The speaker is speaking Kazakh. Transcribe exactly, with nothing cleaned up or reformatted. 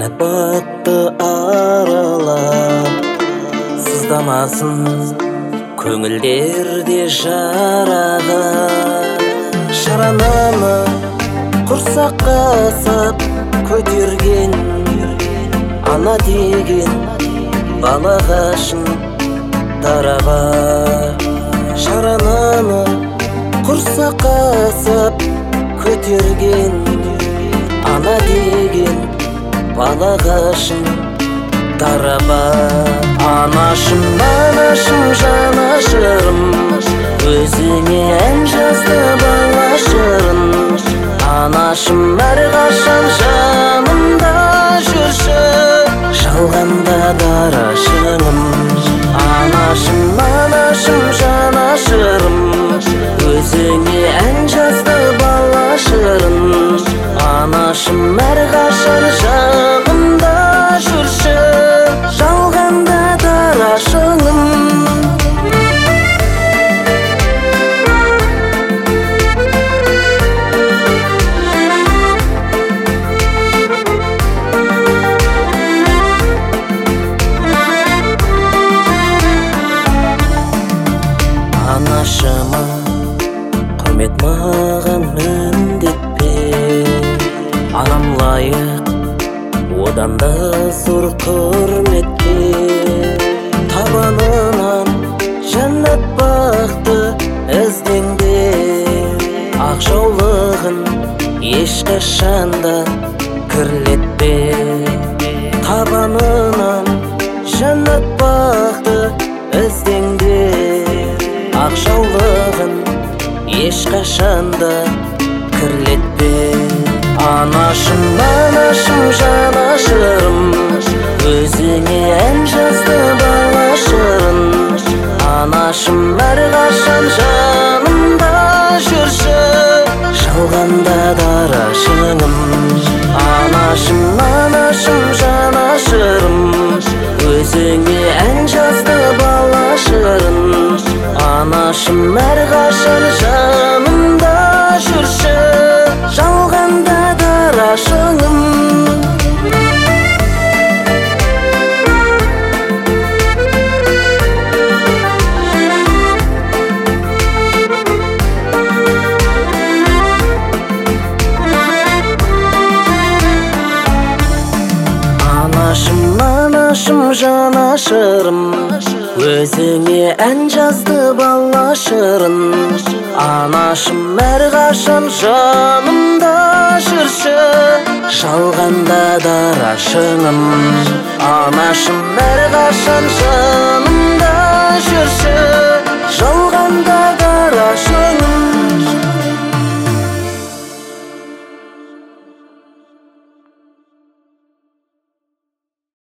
Жәннат бақты аралап сыздамасын көңілдерде жараға. Шарананы құрсаққа сап көтерген ана деген балағашын дараға. Шарананы құрсаққа сап көтерген ана деген балағашын дараға. Анашым, анашым, жанашырым, өзіңе ән жазды балашырын. Анашым, әрқашан жанымда жүрші, жалғанда дарашыңым. Анашым, анашым, жанашырым, өзіңе ән жазды балашырын. Анашым, әрқашан жанымда жүрші, жалғанда дарашыңым. Анашыма құрмет маған міндетпе, анам лайық одан да зор құрметке. Табанынан жәннат бақты іздеңде, ақ жаулығын ешқашанда кірлетпе. Табанынан жәннат бақты іздеңде, ақ жаулығын ешқашанда кірлетпе. Анашым, анашым, жанашырым, өзіңе ән жазды балашырын. Анашым, әрқашан жанымда жүрші, жалғанда дарашыңым. Анашым, анашым, жанашырым, өзіңе ән жазды балашырын. Анашым, әрқашан жанымда жүрші, жалғанда дарашыңым. Анашым, анашым, жанашырым, өзіңе ән жазды балашырын. Анашым, әрқашан жанымда жүрші, жалғанда дарашыңым. Анашым, әрқашан жанымда